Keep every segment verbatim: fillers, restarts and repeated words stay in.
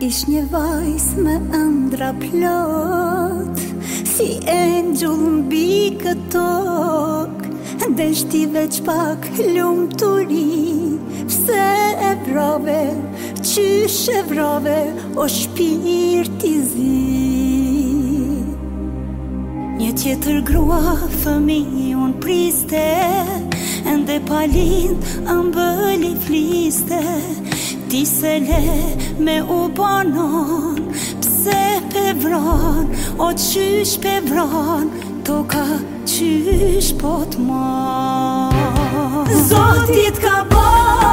Ish një vajs me ëndra plot, si engjëll mbi këtë tokë. Deshti veç pak lumturi, pse e vrave, qysh e vrave, o shpirti zi. Një tjetër grua fëmijën priste, ende pa lind ëmbëli fliste. Ti se le me u banon, pse pe vran, o qysh pe vran, toka qysh po t'man. Zotit ka ba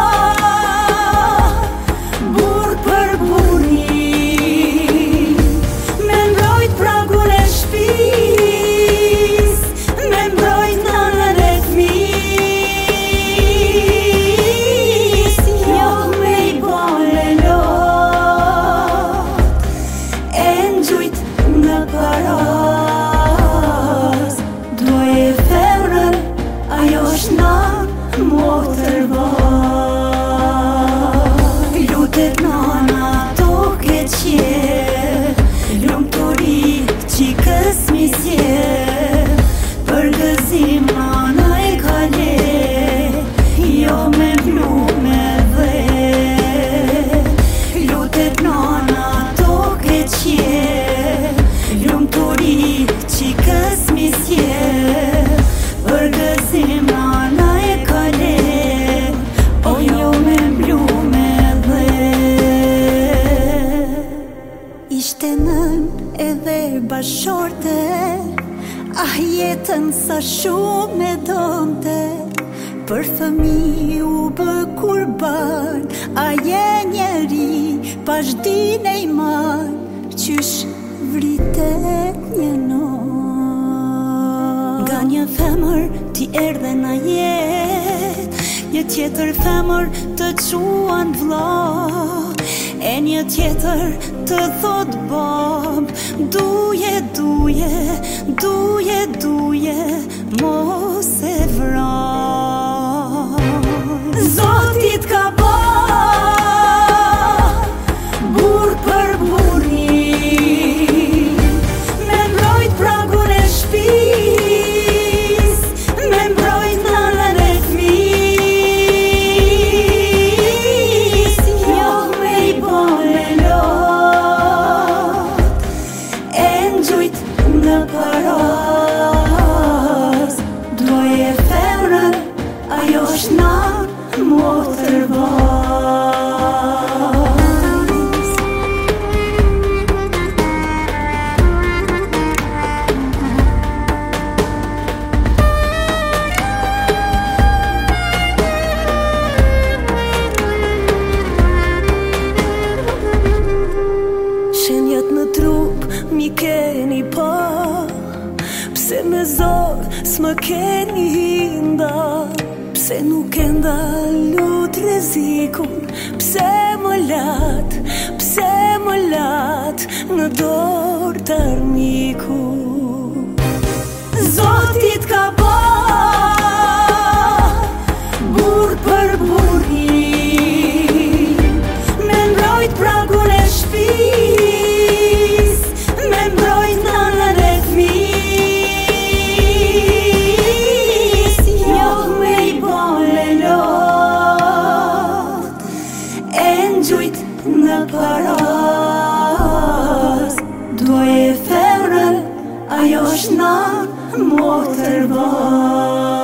burr për burrin, me mbrojt pragun e shpis, me mbrojt nanën e fmis. Jo me i bole lot, e njujt në paras. Doje femrën, ajo është na motër vaj. Lutet nana toke qje, lumturi qikës misje. Për gëzim nana e kale, jo me blume dhe. Lutet nana toke qje, lumturi qikës misje. Për gëzim nana e kale, o jo me blume dhe. Ishte nën edhe bashorte, ah jetën sa shumë e donte. Për fëmi u bë kurban, a je njeri pashdin e i mar, qysh vritet një non. Nga një femër ti erdhe na jet, një tjetër femër të quan vlla, e një tjetër të thot bab, duje, duje, duje, duje, mos e vran. Zotit ka ba burr për burrin, me mbrojt pragun e shpis, me mbrojt nanën e fmis. Jo me i bole lot, e njujt në paras. Doje femrën, ajo është na motër vaj. Shenjat në trup mi keni pa, pse me zor s'më keni hinda. Pse nuk e ndalut rrezikun, pse më lat, pse më lat në dorë të armiku. Zotit ka ba burr për burrin, me mbrojt pragun e shpis, me mbrojt nanën e fmis. Jo me i bole lot, e njujt në paras. Doje femrën, ajo është na motër vaj.